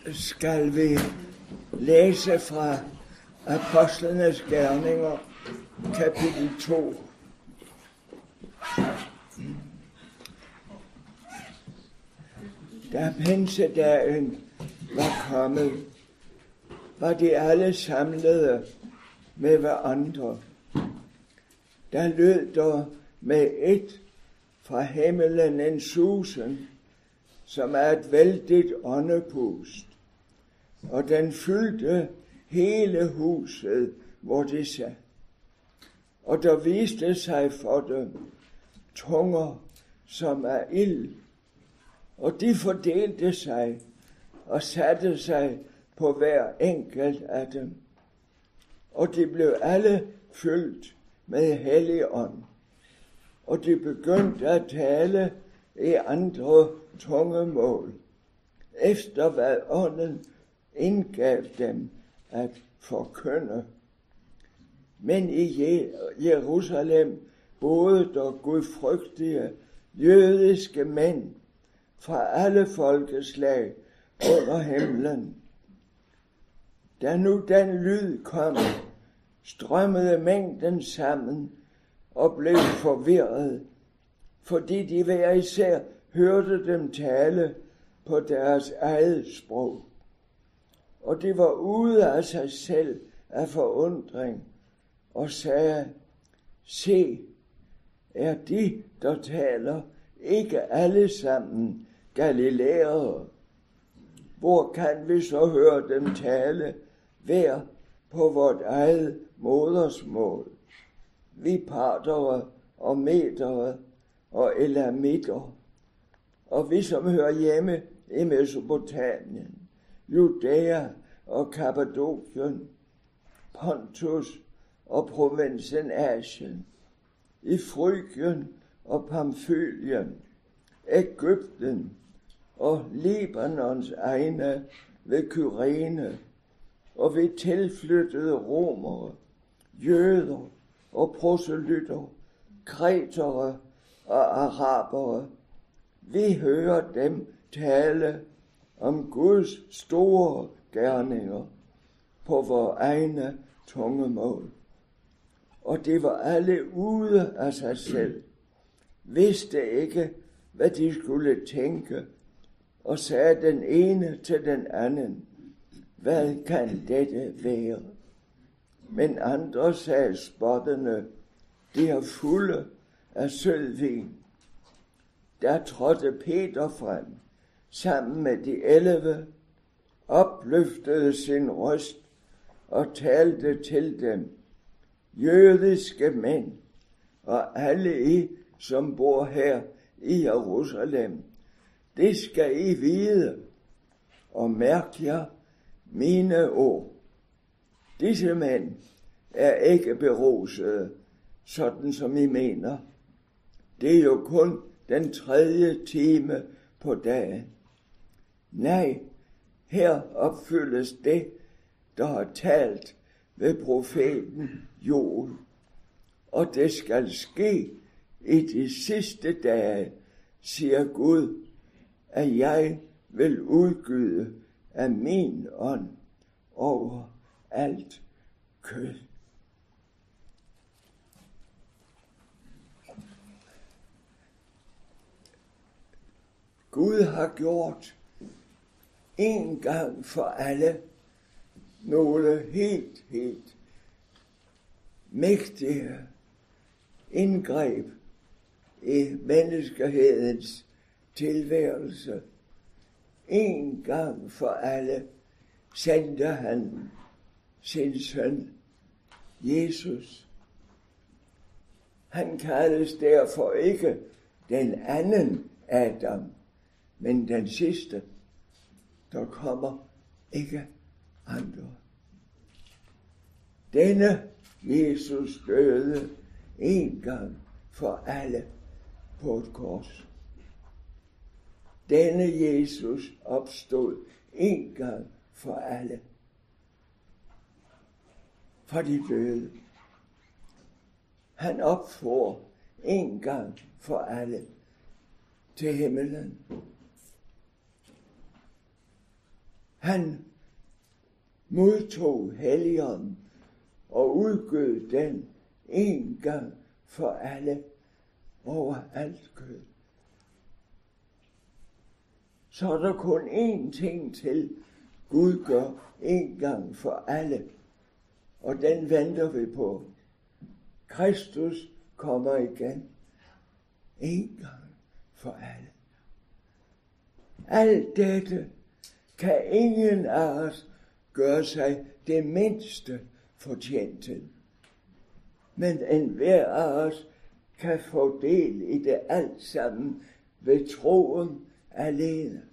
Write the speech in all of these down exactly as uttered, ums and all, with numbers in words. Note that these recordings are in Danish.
skal vi læse fra Apostlenes Gerninger, kapitel to. Da pinsedagen var kommet, var de alle samlede med hverandre. Der lød der med et fra himmelen en susen, som er et vældigt åndepust, og den fyldte hele huset, hvor de sad. Og der viste sig for dem tunger, som er ild, og de fordelte sig og satte sig på hver enkelt af dem. Og de blev alle fyldt med hellig ånd, og de begyndte at tale i andre tungemål, efter hvad ånden indgav dem at forkynde. Men i Jerusalem boede der gudfrygtige jødiske mænd fra alle folkeslag under himlen. Da nu den lyd kom, strømmede mængden sammen og blev forvirret, fordi de hver især hørte dem tale på deres eget sprog. Og de var ude af sig selv af forundring og sagde: Se, er de, der taler, ikke alle sammen galilæere? Hvor kan vi så høre dem tale, hver på vort eget modersmål? Vi partere og medere og elamitter, og vi som hører hjemme i Mesopotamien, Judæa og Kappadokien, Pontus og provinsen Asien, i Frygien og Pamfylien, Egypten og Libanons egne ved Kyrene, og vi tilflyttede romere, jøder og proselytter, kretere og arabere. Vi hører dem tale om Guds store gerninger på vores egne tungemål. Og de var alle ude af sig selv, vidste ikke, hvad de skulle tænke, og sagde den ene til den anden: Hvad kan dette være? Men andre sagde spottende: De er fulde af sølvvin. Der trådte Peter frem sammen med de elleve, opløftede sin røst og talte til dem: Jødiske mænd, og alle I, som bor her i Jerusalem, det skal I vide, og mærk jer mine ord. Disse mænd er ikke berusede, sådan som I mener. Det er jo kun den tredje time på dagen. Nej, her opfyldes det, der har talt ved profeten Joel. Og det skal ske i de sidste dage, siger Gud, at jeg vil udgyde af min ånd over alt kød. Gud har gjort en gang for alle nogle helt, helt mægtige indgreb i menneskehedens tilværelse. En gang for alle sendte han sin søn, Jesus. Han kaldes derfor ikke den anden Adam, men den sidste. Der kommer ikke andre. Denne Jesus døde en gang for alle på et kors. Denne Jesus opstod en gang for alle fra de døde. Han opfor en gang for alle til himmelen. Han modtog Helligånden og udgød den en gang for alle over alt kød. Så er der kun én ting til, Gud gør en gang for alle, og den venter vi på. Kristus kommer igen en gang for alle. Alt dette kan ingen af os gøre sig det mindste fortjent til. Men enhver af os kan få del i det alt sammen ved troen alene.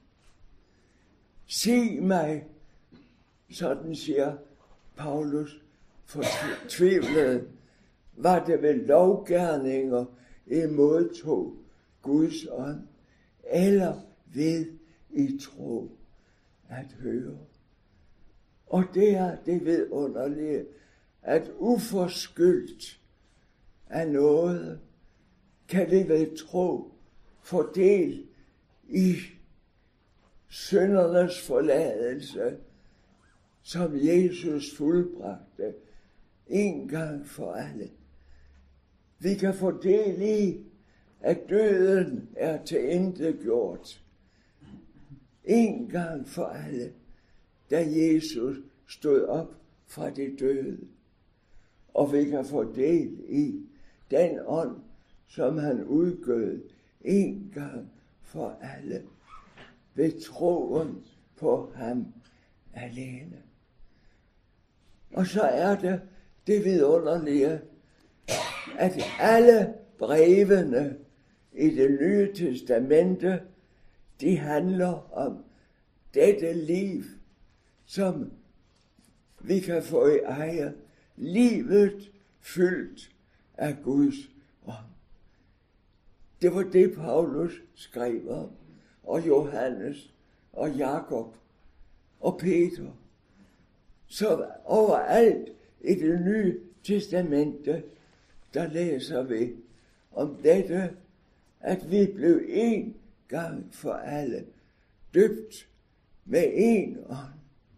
Sig mig, sådan siger Paulus fortvivlet, var det ved lovgerninger I modtog Guds ånd, eller ved I tro at høre. Og det er det vidunderlige, at uforskyldt af noget, kan vi ved tro få del i syndernes forladelse, som Jesus fuldbragte en gang for alle. Vi kan få del i, at døden er tilintetgjort en gang for alle, da Jesus stod op fra de døde. Og vi kan få del i den ånd, som han udgød en gang for alle, ved troen på ham alene. Og så er det det vidunderlige, at alle brevene i det nye testamente, de handler om dette liv, som vi kan få i eje, livet fyldt af Guds ånd. Det var det, Paulus skrev om, og Johannes, og Jakob, og Peter. Så overalt i det nye testamente, der læser vi om dette, at vi blev en gang for alle døbt med en ånd,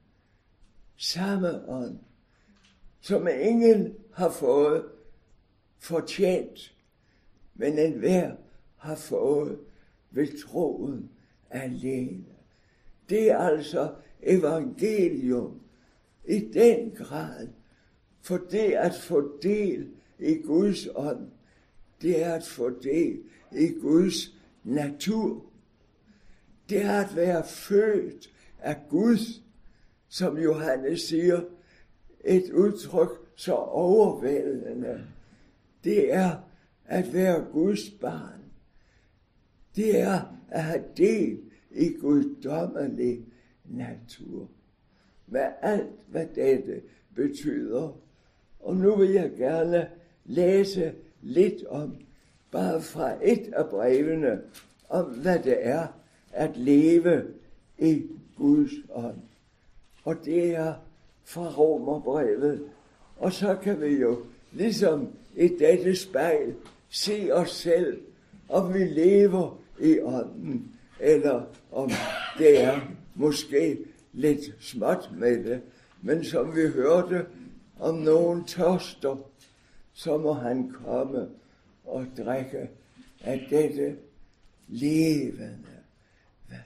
samme ånd, som ingen har fået fortjent, men enhver har fået ved troen alene. Det er altså evangelium i den grad, for det at få del i Guds ånd, det er at få del i Guds natur. Det er at være født af Gud, som Johannes siger, et udtryk så overvældende. Det er at være Guds barn. Det er at have del i guddommelig natur. Med alt, hvad dette betyder. Og nu vil jeg gerne læse lidt om, bare fra et af brevene, om hvad det er at leve i Guds ånd. Og det er fra Romerbrevet. Og så kan vi jo ligesom i dette spejl se os selv, om vi lever i ånden, eller om det er måske lidt småt med det. Men som vi hørte, om nogen tørster, så må han komme og drikke af dette levende vand.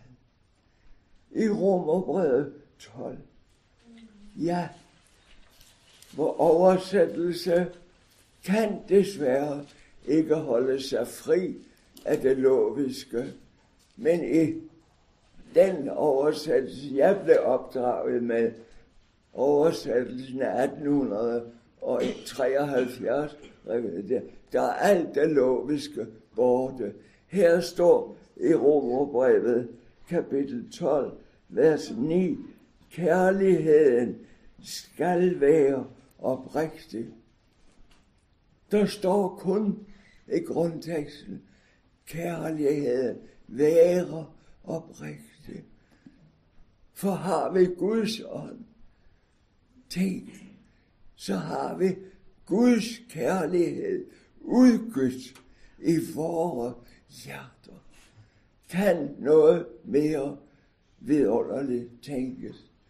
I Romerbrevet tolv. Ja, hvor oversættelse kan desværre ikke holde sig fri af det loviske, men i den oversættelse, jeg blev opdraget med, oversættelsen af atten treoghalvfjerds, der er alt det loviske borte. Her står i Romerbrevet kapitel tolv, vers ni, kærligheden skal være oprigtig. Der står kun i grundteksten, kærligheden være oprigtig. For har vi Guds ånd, tænk, så har vi Guds kærlighed udgydt i vore hjerter. Kan noget mere vidunderligt tænkes?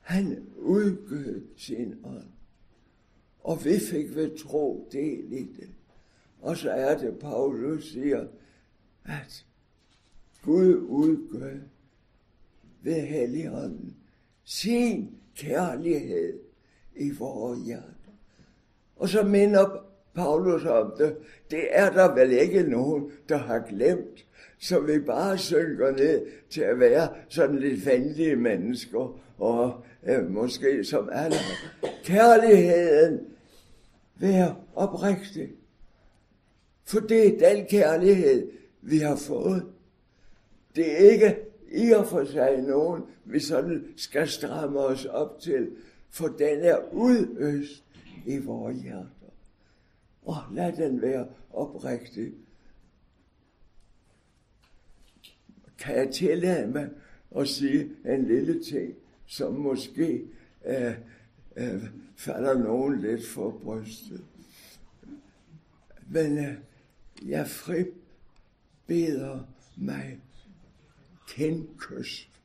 Han udgød sin ånd. Og vi fik ved tro del i det. Og så er det, Paulus siger, at Gud udgød ved Helligånden sin kærlighed i vores hjerter. Og så minder Paulus om det. Det er der vel ikke nogen, der har glemt, så vi bare synker ned til at være sådan lidt venlige mennesker, og øh, måske som alle. Kærligheden være oprigtig. For det er den kærlighed, vi har fået. Det er ikke i og for sig nogen, vi sådan skal stramme os op til, for den er udøst i vores hjerter. Og lad den være oprigtig. Kan jeg tillade mig at sige en lille ting, som måske øh, øh, falder nogen lidt for brystet. Men øh, jeg fribeder mig kindkys.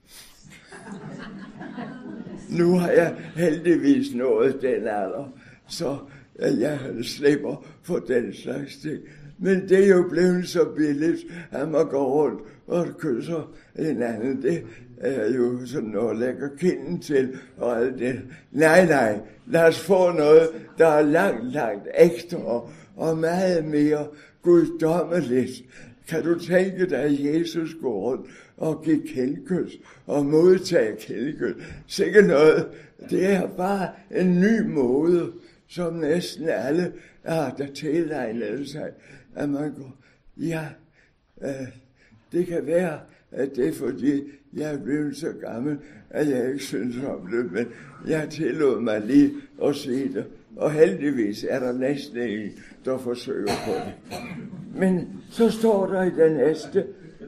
Nu har jeg heldigvis nået den alder, så jeg slipper for den slags ting. Men det er jo blevet så billigt, at man går rundt og kysser hinanden. Det er jo sådan noget at lægge kinden til og alt det. Nej, nej, lad os få noget, der er langt, langt ekstra og meget mere guddommeligt. Kan du tænke dig, at Jesus går rundt og giver kindkys og modtager kindkys? Sikkert noget. Det er bare en ny måde, som næsten alle er der tilegnet sig, at man går, ja, øh, det kan være, at det er fordi, jeg er blevet så gammel, at jeg ikke synes om det, men jeg tillod mig lige at sige det, og heldigvis er der næsten en, der forsøger på det. Men så står der i den næste,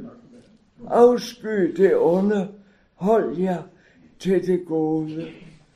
afsky det onde, hold jer til det gode,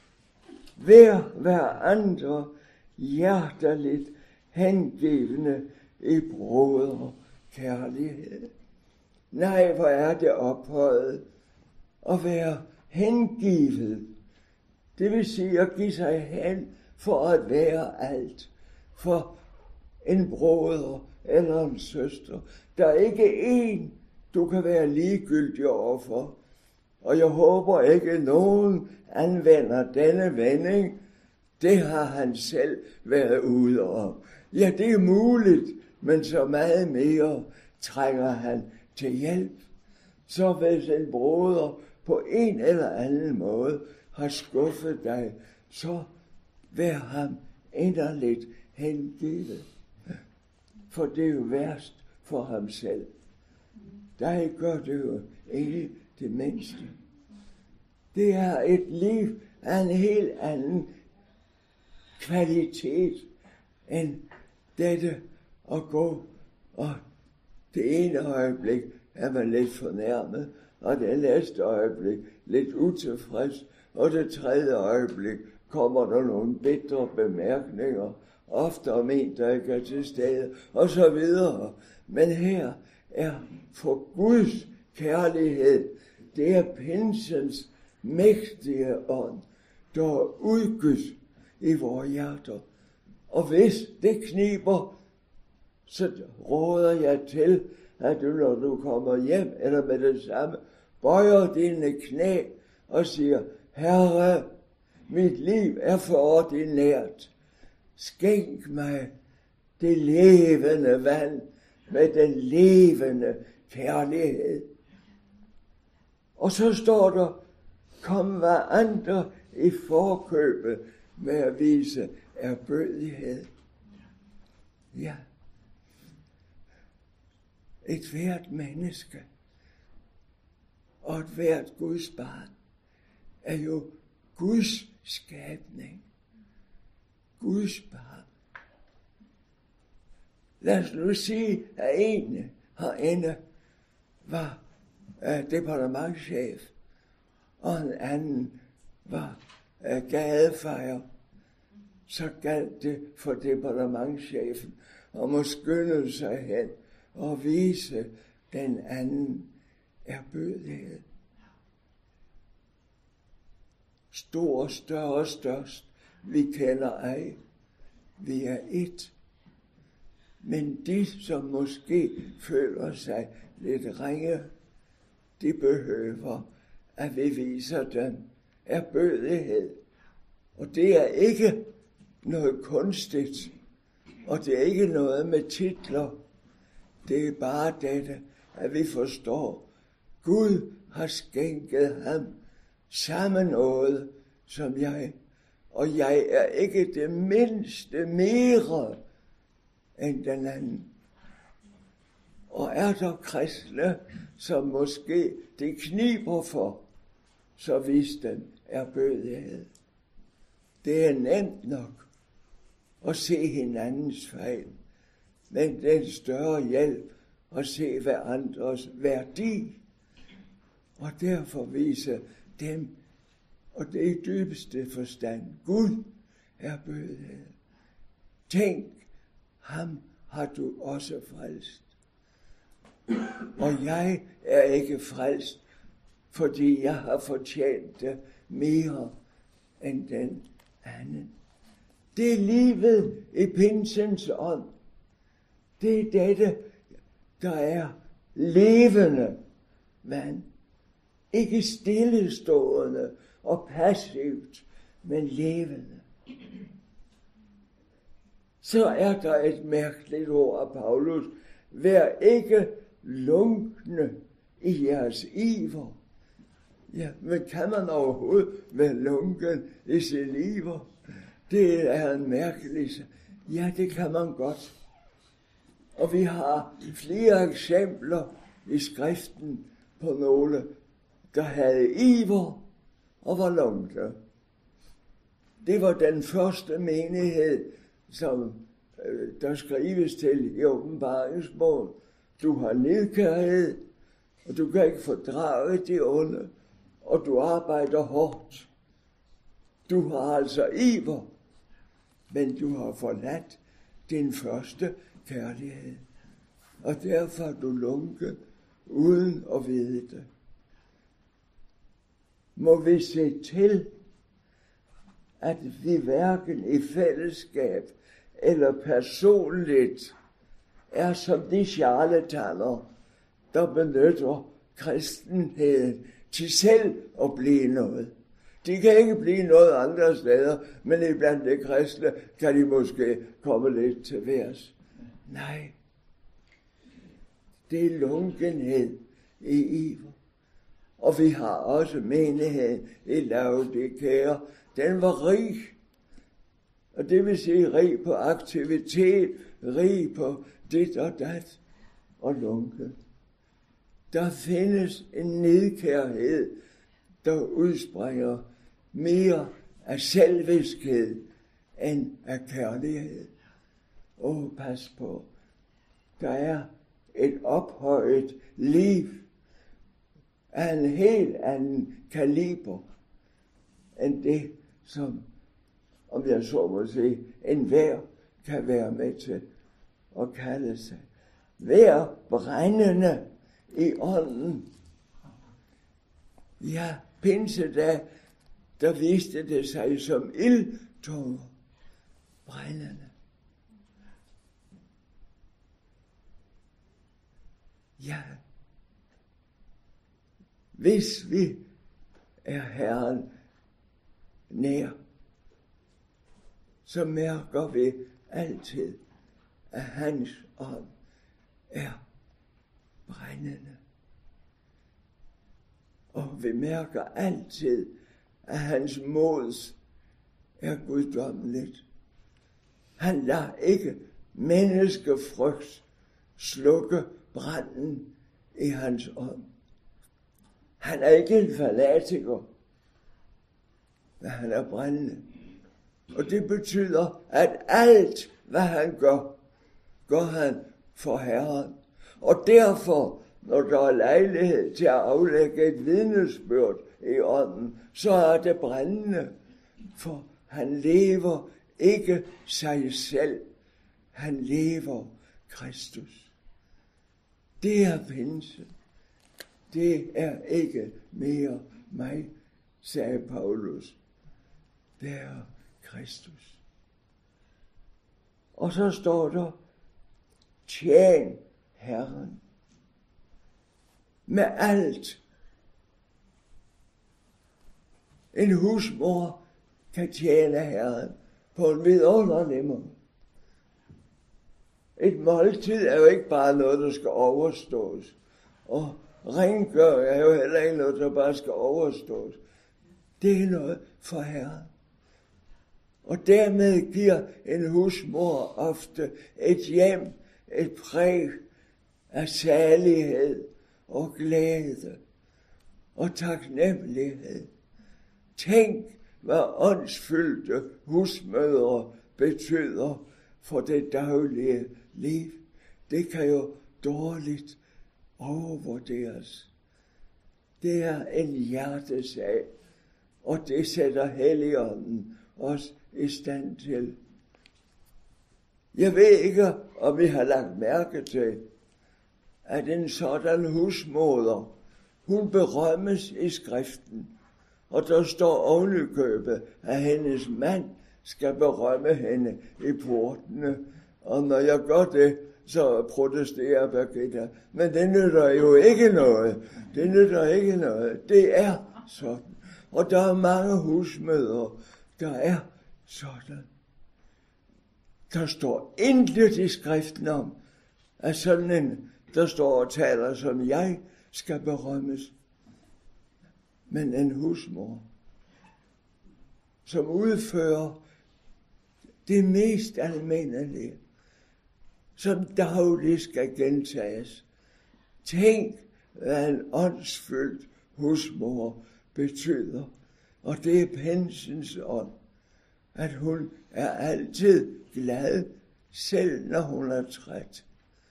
vær hver andre hjerteligt hengivende i broder kærlighed. Nej, hvor er det ophøjet at være hengivet. Det vil sige at give sig hen for at være alt. For en broder eller en søster. Der er ikke en, du kan være ligegyldig overfor. Og jeg håber ikke, at nogen anvender denne vending. Det har han selv været ude om. Ja, det er muligt, men så meget mere trænger han til hjælp. Så hvis en broder på en eller anden måde har skuffet dig, så vær ham inderligt hengivet. For det er jo værst for ham selv. Der gør det jo ikke det mindste. Det er et liv af en helt anden kvalitet end dette at gå, og det ene øjeblik er man lidt fornærmet, og det næste øjeblik lidt utilfreds, og det tredje øjeblik kommer der nogle bitre bemærkninger, ofte om en, der ikke er til stede, og så videre. Men her er for Guds kærlighed, det er pinsens mægtige ånd, der er udgydt i vores hjerter. Og hvis det kniber, så råder jeg til, at du, når du kommer hjem, eller med det samme, bøjer dine knæ og siger, Herre, mit liv er for ordinært. Skænk mig det levende vand med den levende kærlighed. Og så står der, kom hver andre i forkøbet med at vise ærbødighed. Ja. Et hvert menneske og et hvert Guds barn er jo Guds skabning. Guds barn. Lad os nu sige, at en herinde var uh, departementschef, og en anden var uh, gadefejer. Så galt det for departementschefen om at skynde sig hen og vise den anden ærbødighed. stor, større, størst, vi kender ej. Vi er ét. Men de, som måske føler sig lidt ringe, de behøver, at vi viser dem ærbødighed. Og det er ikke noget kunstigt, og det er ikke noget med titler. Det er bare dette, at vi forstår, Gud har skænket ham samme noget som jeg, og jeg er ikke det mindste mere end den anden. Og er der kristne, som måske det kniber for, så vis dem ærbødighed. Det er nemt nok at se hinandens fejl, men den større hjælp at se hverandres værdi, og derfor vise dem, og det er i dybeste forstand, Gud ærbødighed. Tænk, ham har du også frelst. Og jeg er ikke frelst, fordi jeg har fortjent det mere end den anden. Det er livet i pinsens ånd. Det er dette, der er levende vand. Ikke stillestående og passivt, men levende. Så er der et mærkeligt ord af Paulus. Vær ikke lunkne i jeres iver. Ja, men kan man overhovedet være lunken i sin iver? Det er en mærkelig. Ja, det kan man godt. Og vi har flere eksempler i skriften på nogle, der havde iver og var lunkne. Det var den første menighed, som øh, der skrives til i åbenbaringsbogen. Du har nidkærhed, og du kan ikke fordrage de onde, og du arbejder hårdt. Du har altså iver, men du har forladt din første kærlighed. Og derfor er du lunken, uden at vide det. Må vi se til, at vi hverken i fællesskab eller personligt er som de charlataner, der benytter kristenheden til selv at blive noget. De kan ikke blive noget andre steder, men iblandt de kristne kan de måske komme lidt til værs. Nej, det er lunkenhed i iver. Og vi har også menigheden i Laodikea. Den var rig. Og det vil sige rig på aktivitet, rig på dit og dat og lunken. Der findes en nidkærhed, der udspringer mere af selviskhed end af kærlighed. Åh, pas på. Der er et ophøjet liv af en helt anden kaliber end det, som, om jeg så må sige, enhver kan være med til at kalde sig. Vær brændende i ånden. Ja, pinsedag, der viste det sig som ildtunger, brændende. Ja, hvis vi er Herren nær, så mærker vi altid, at hans ånd er brændende. Og vi mærker altid, at hans mod er guddommeligt. Han lader ikke menneskefrygt slukke branden i hans ånd. Han er ikke en fanatiker, men han er brændende. Og det betyder, at alt, hvad han gør, gør han for Herren. Og derfor, når der er lejlighed til at aflægge et vidnesbyrd i ånden, så er det brændende, for han lever ikke sig selv. Han lever Kristus. Det er pinse. Det er ikke mere mig, sagde Paulus det er Kristus. Og så står der, tjen Herren med alt. En husmor kan tjene Herren på en vidunderlig måde. Et måltid er jo ikke bare noget, der skal overstås. Og rengøring er jo heller ikke noget, der bare skal overstås. Det er noget for Herren. Og dermed giver en husmor ofte et hjem, et præg af salighed og glæde og taknemmelighed. Tænk, hvad åndsfyldte husmødre betyder for det daglige liv. Det kan jo dårligt overvurderes. Det er en hjertesag, og det sætter Helligånden os i stand til. Jeg ved ikke, om I har lagt mærke til, at en sådan husmoder, hun berømmes i skriften, og der står ovenikøbet, at hendes mand skal berømme hende i portene. Og når jeg gør det, så protesterer Birgitta. Men det nytter jo ikke noget. Det nytter ikke noget. Det er sådan. Og der er mange husmødre, der er sådan. Der står intet i skriften om, at sådan en, der står og taler som jeg, skal berømmes. Men en husmor, som udfører det mest almindelige, som dagligt skal gentages. Tænk, hvad en åndsfyldt husmor betyder. Og det er Pinsens ånd, at hun er altid glad, selv når hun er træt.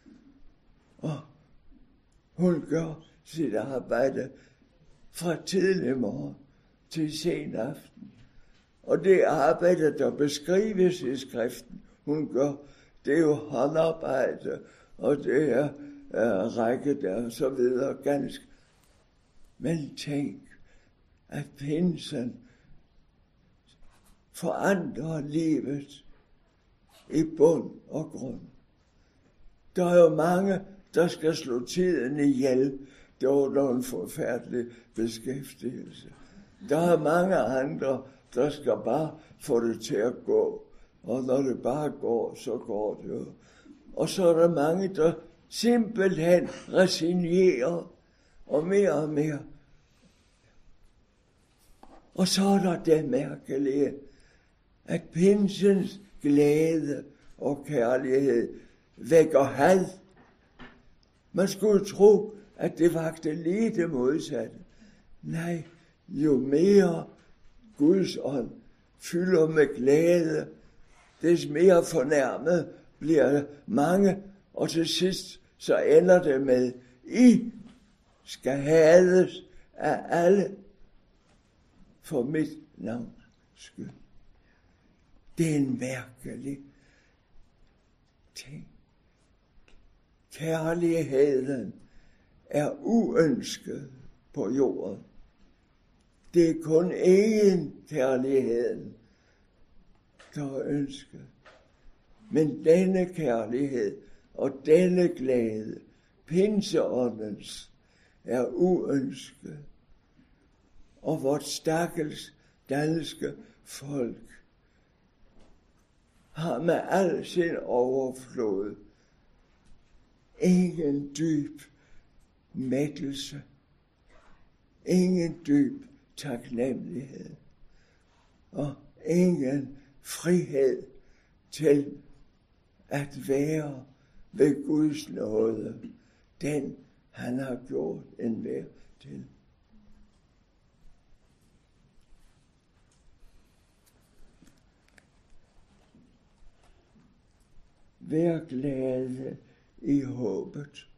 Og hun gør sit arbejde fra tidlig morgen til sen aften. Og det arbejde, der beskrives i skriften, hun gør, det er jo håndarbejde, og det er uh, række der og så videre ganske. Men tænk, at pinsen forandrer livet i bund og grund. Der er jo mange, der skal slå tiden ihjel. Det var en forfærdelig beskæftigelse. Der er mange andre, der skal bare få det til at gå. Og når det bare går, så går det jo. Og så er der mange, der simpelthen resignerer, og mere og mere. Og så er der det mærkelige, at pinsens glæde og kærlighed vækker had. Man skulle tro, at det vagte lige det modsatte. Nej, jo mere Guds ånd fylder med glæde, des mere fornærmet bliver mange, og til sidst så ender det med, I skal hades af alle for mit navns skyld. Det er en mærkelig ting. Kærligheden er uønsket på jorden. Det er kun én kærligheden, der er ønsket. Men denne kærlighed og denne glæde, pinseåndens, er uønsket. Og vort stakkels danske folk har med al sin overflod ingen dyb mættelse, ingen dyb taknemmelighed og ingen frihed til at være ved Guds nåde, den han har gjort enhver til. Vær glade i håbet.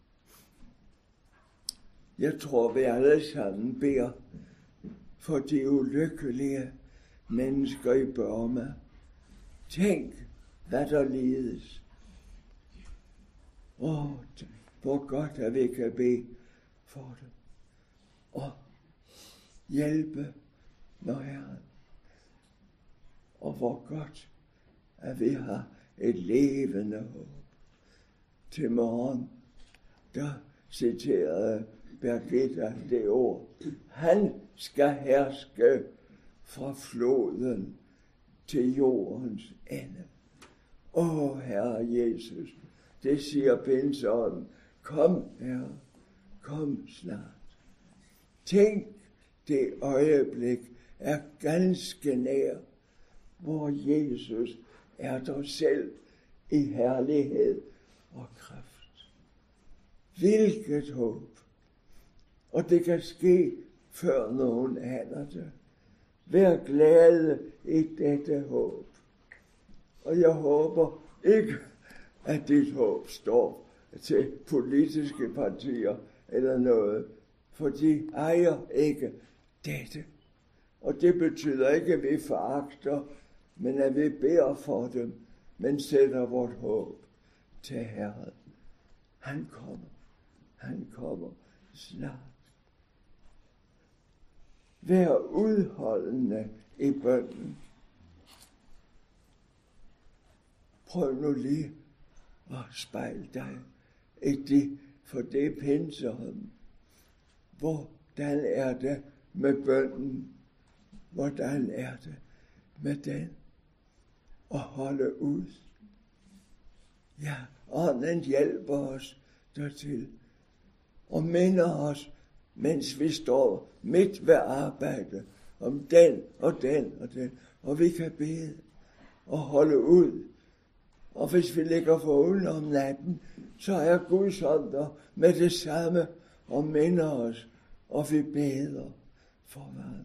Jeg tror, vi alle sammen beder for de ulykkelige mennesker i Burma. Tænk, hvad der lides. Åh, hvor godt, at vi kan bede for det. Og hjælpe, når Herren. og hvor godt, at vi har et levende håb. Til morgen, der citerede Birgitta det ord. Han skal herske fra floden til jordens ende. Åh, Herre Jesus, det siger pinseånden. Kom, Herre, kom snart. Tænk, det øjeblik er ganske nær, hvor Jesus er der selv i herlighed og kraft. Hvilket håb! Og det kan ske, før nogen aner det. Vær glade i dette håb. Og jeg håber ikke, at dit håb står til politiske partier eller noget, for de ejer ikke dette. Og det betyder ikke, at vi foragter, men at vi beder for dem, men sætter vort håb til Herren. Han kommer. Han kommer snart. Vær udholdende i bønnen. Prøv nu lige at spejle dig i det, for det er pinseånden. Hvordan er det med bønnen? Hvordan er det med den? At holde ud. Ja, ånden hjælper os dertil. Og minder os, mens vi står midt ved arbejde, om den og den og den. Og vi kan bede og holde ud. Og hvis vi ligger vågen om natten, så er Guds ånd der med det samme og minder os, og vi beder for hverandre.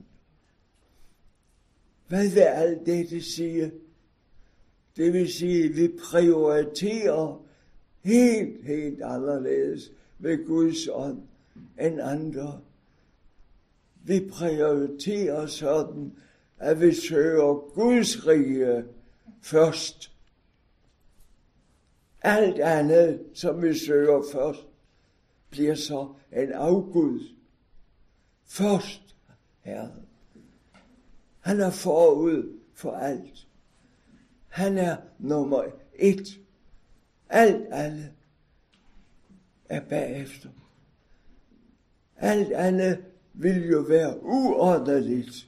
Hvad vil alt dette sige? Det vil sige, at vi prioriterer helt, helt anderledes ved Guds ånd end andre. Vi prioriterer sådan, at vi søger Guds rige først. Alt andet, som vi søger først, bliver så en afgud. Først, Herren. Han er forud for alt. Han er nummer et. Alt andet er bagefter. Alt andet vil jo være uordentligt.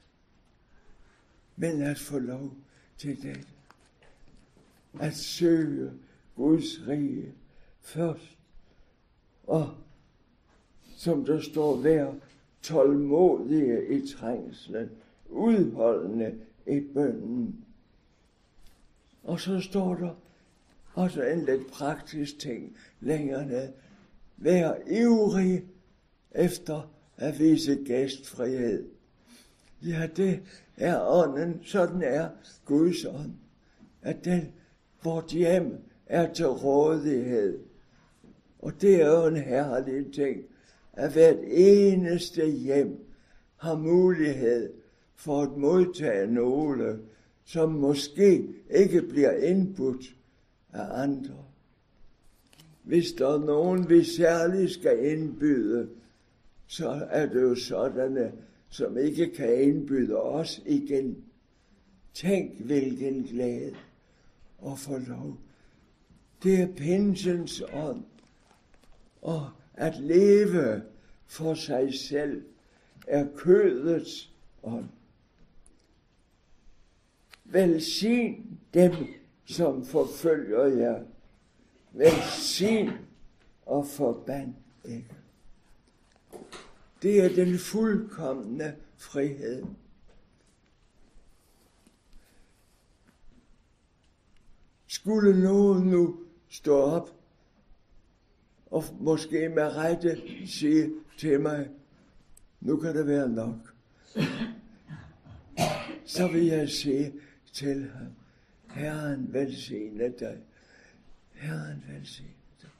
Men at få lov til det. At søge Guds rige først. Og som der står, vær tålmodige i trængslen, udholdende i bønnen. Og så står der også en lidt praktisk ting længere ned. Vær ivrig efter at vise gæstfrihed. Ja, det er ånden, sådan er Guds ånd. At den, vort hjem er til rådighed. Og det er jo en herlig ting, at hvert eneste hjem har mulighed for at modtage nogle, som måske ikke bliver indbudt af andre. Hvis der er nogen, vi særligt skal indbyde, så er det jo sådanne, som ikke kan indbyde os igen. Tænk, hvilken glæde at få lov. Det er pinsens ånd. Og at leve for sig selv er kødets ånd. Velsign dem, som forfølger jer. Velsign og forband ikke. Det er den fuldkomne frihed. Skulle nogen nu stå op og måske med rette sige til mig, nu kan det være nok, så vil jeg sige til ham, Herren velsigne dig. Herren velsigne dig.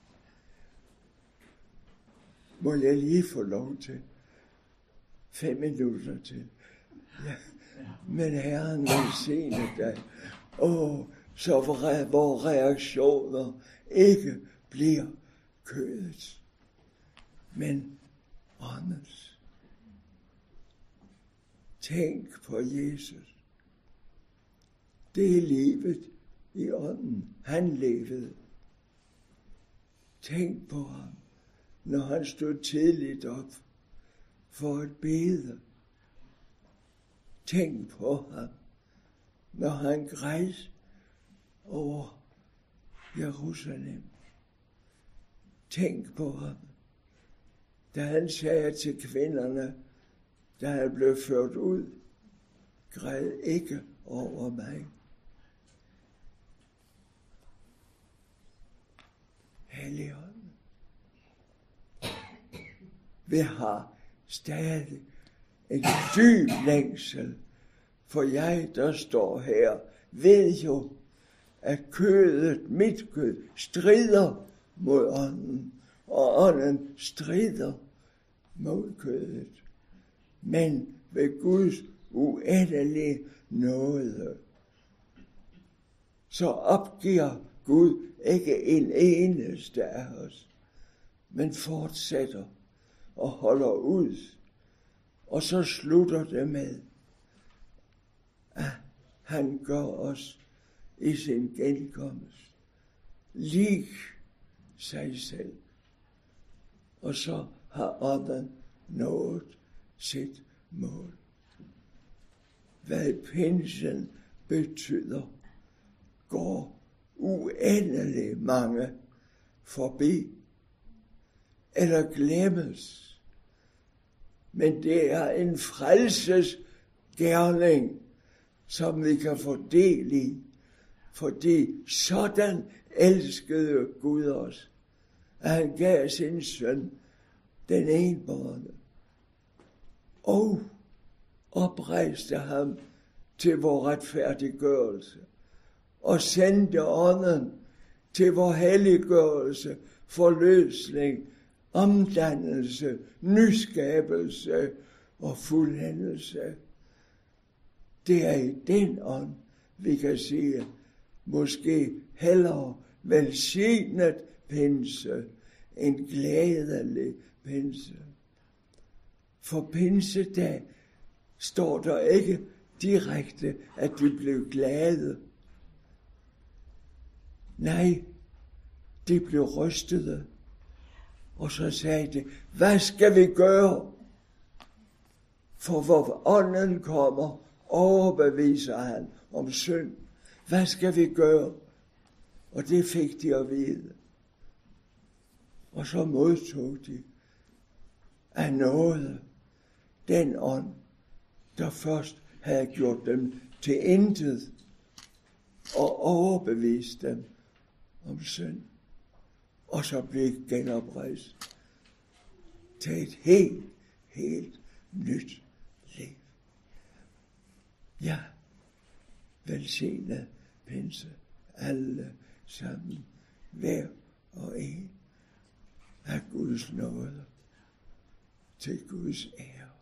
Må jeg lige få lov til fem minutter til? Ja. Men Herren velsigne dig. Åh, så hvor reaktioner ikke bliver kødet, men åndens. Tænk på Jesus. Det er livet i ånden. Han levede. Tænk på ham, når han stod tidligt op for at bede. Tænk på ham, når han græd over Jerusalem. Tænk på ham, da han sagde til kvinderne, da han blev ført ud, græd ikke over mig. Helligånden. Vi har stadig en dyb længsel, for jeg, der står her, ved jo, at kødet, mit kød, strider mod ånden, og ånden strider mod kødet. Men ved Guds uendelige nåde, så opgiver Gud ikke en eneste af os, men fortsætter og holder ud. Og så slutter det med, at han gør os i sin genkomst lig sig selv. Og så har ånden nået sit mål. Hvad pinsen betyder, går uendelig mange forbi eller glemmes. Men det er en frelses gerning, som vi kan få del i, fordi sådan elskede Gud os, at han gav sin søn, den enbårne, og oprejste ham til vor retfærdiggørelse, og sendte ånden til vor helliggørelse, forløsning, omdannelse, nyskabelse og fuldendelse. Det er i den ånd, vi kan sige, måske hellere velsignet pinse, en glædelig pinse. For pinsedag står der ikke direkte, at de blev glade. Nej, de blev rystede. Og så sagde de, hvad skal vi gøre? For hvor ånden kommer, overbeviser han om synd. Hvad skal vi gøre? Og det fik de at vide. Og så modtog de af nåde den ånd, der først havde gjort dem til intet og overbevist dem om synd. Og så blev genoprejst til et helt, helt nyt liv. Ja, velsignet pinse alle sammen, hver og en af Guds nåde til Guds ære.